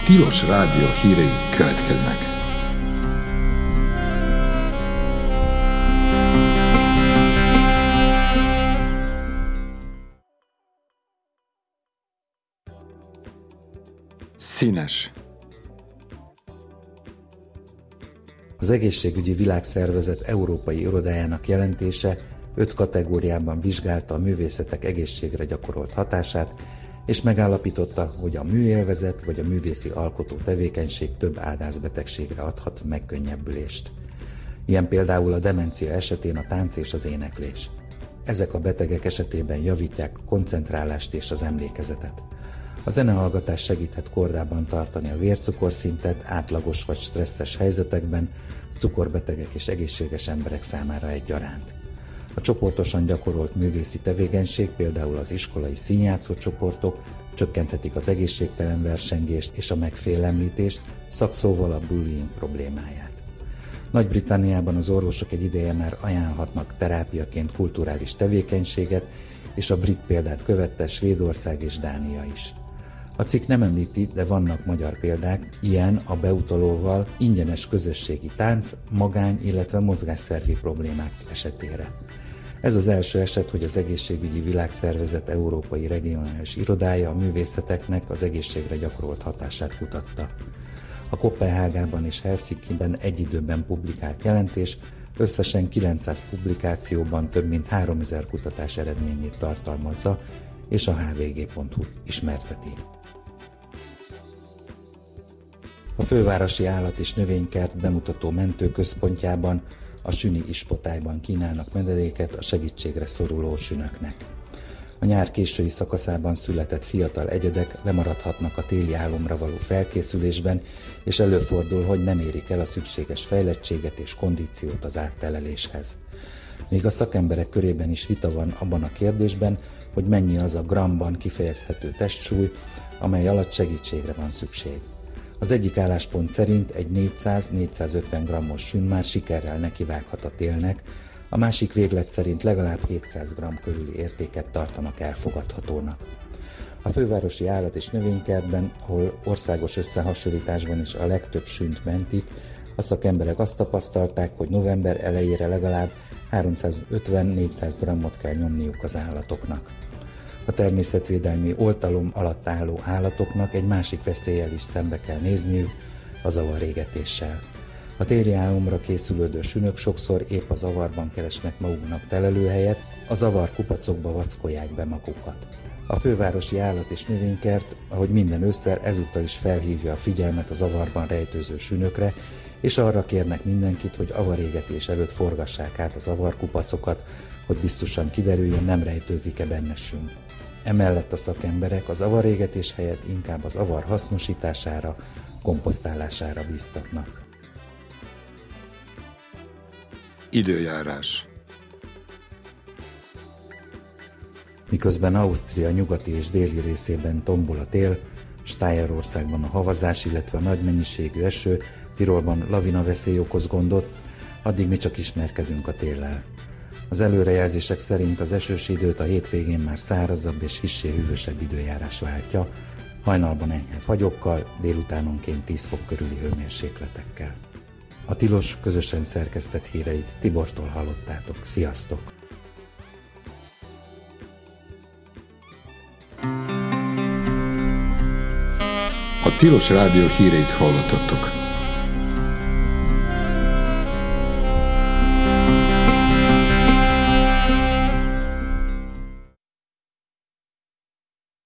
Tilos Rádió hírei következnek. Színes. Az Egészségügyi Világszervezet Európai Irodájának jelentése 5 kategóriában vizsgálta a művészetek egészségre gyakorolt hatását, és megállapította, hogy a műélvezet vagy a művészi alkotó tevékenység több ágyazatbetegségre adhat megkönnyebbülést. Ilyen például a demencia esetén a tánc és az éneklés. Ezek a betegek esetében javítják a koncentrálást és az emlékezetet. A zenehallgatás segíthet kordában tartani a vércukorszintet átlagos vagy stresszes helyzetekben, cukorbetegek és egészséges emberek számára egyaránt. A csoportosan gyakorolt művészi tevékenység, például az iskolai színjátszó csoportok csökkenthetik az egészségtelen versengést és a megfélemlítést, szakszóval a bullying problémáját. Nagy-Britanniában az orvosok egy ideje már ajánlhatnak terápiaként kulturális tevékenységet, és a brit példát követte Svédország és Dánia is. A cikk nem említi, de vannak magyar példák, ilyen a beutalóval ingyenes közösségi tánc, magány, illetve mozgásszervi problémák esetére. Ez az első eset, hogy az Egészségügyi Világszervezet Európai Regionális Irodája a művészeteknek az egészségre gyakorolt hatását kutatta. A Koppenhágában és Helsinkiben egy időben publikált jelentés összesen 900 publikációban több mint 3000 kutatás eredményét tartalmazza, és a hvg.hu ismerteti. A Fővárosi Állat- és Növénykert bemutató mentőközpontjában, a Süni Ispotályban kínálnak menedéket a segítségre szoruló sünöknek. A nyár késői szakaszában született fiatal egyedek lemaradhatnak a téli álomra való felkészülésben, és előfordul, hogy nem érik el a szükséges fejlettséget és kondíciót az átteleléshez. Még a szakemberek körében is vita van abban a kérdésben, hogy mennyi az a gramban kifejezhető testsúly, amely alatt segítségre van szükség. Az egyik álláspont szerint egy 400-450 grammos sün már sikerrel nekivághat a télnek, a másik véglet szerint legalább 700 g körüli értéket tartanak elfogadhatónak. A Fővárosi Állat- és Növénykertben, ahol országos összehasonlításban is a legtöbb sünt mentik, a szakemberek azt tapasztalták, hogy november elejére legalább 350-400 grammot kell nyomniuk az állatoknak. A természetvédelmi oltalom alatt álló állatoknak egy másik veszéllyel is szembe kell nézniük, a zavarégetéssel. A téli álomra készülődő sünök sokszor épp a zavarban keresnek maguknak telelőhelyet, a zavar kupacokba vackolják be magukat. A Fővárosi Állat- és Növénykert, ahogy minden ősszel, ezúttal is felhívja a figyelmet a zavarban rejtőző sünökre, és arra kérnek mindenkit, hogy avarégetés előtt forgassák át a zavarkupacokat, hogy biztosan kiderüljön, nem rejtőzik-e benne sün. Emellett a szakemberek az avarégetés helyett inkább az avar hasznosítására, komposztálására bíztatnak. Időjárás. Miközben Ausztria nyugati és déli részében tombol a tél, Stájerországban a havazás, illetve a nagy mennyiségű eső, Tirolban lavina-veszély okoz gondot, addig mi csak ismerkedünk a téllel. Az előrejelzések szerint az esős időt a hétvégén már szárazabb és kissé hűvösebb időjárás váltja, hajnalban enyhe fagyokkal, délutánonként 10 fok körüli hőmérsékletekkel. A Tilos közösen szerkesztett híreit Tibortól hallottátok. Sziasztok! A Tilos Rádió híreit hallottatok.